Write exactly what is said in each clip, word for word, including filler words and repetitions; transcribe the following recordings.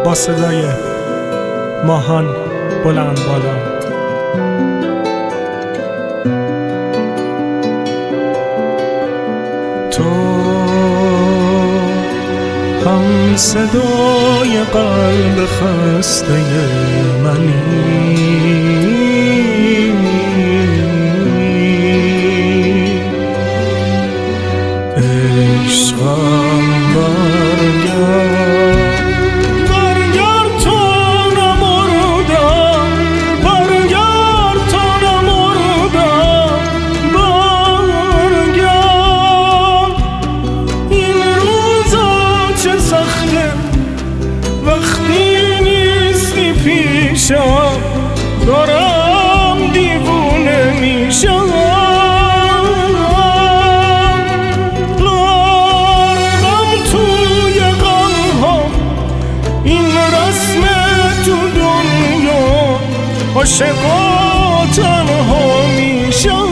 با صدای ماهان بلند بالا. تو هم صدای قلب خسته منی، عشقم برگرد برگرد تا نمردم، برگرد تا نمردم، برگرد. این روزا چه سخته وقتی نیستی پیشم، دارم دیوونه میشم. عاشقا تنها میشم.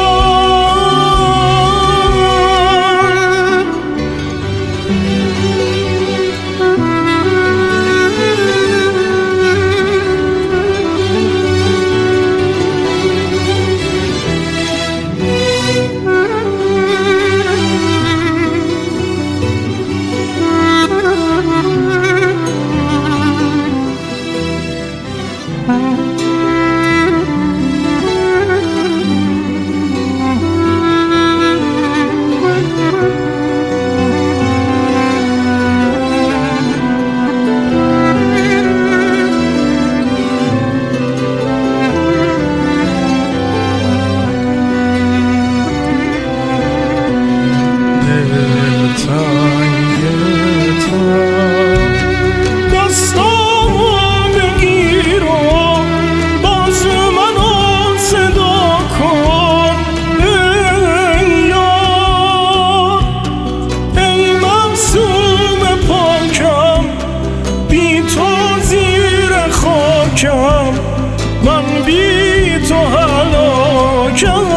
من بی تو هلاکم.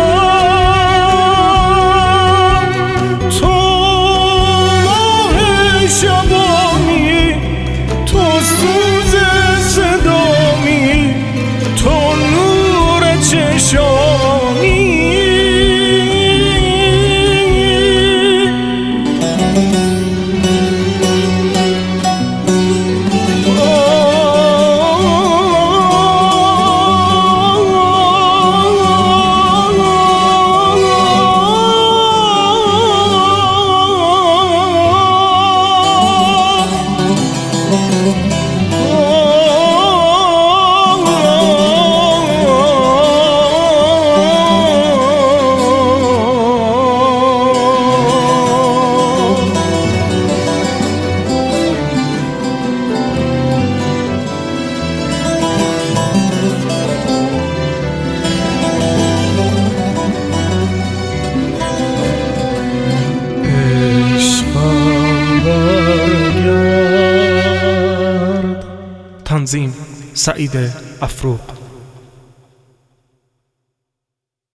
تو ماه شبامی، تو سوز صدامی، تو نور چشامی. تنظیم سعید افروق.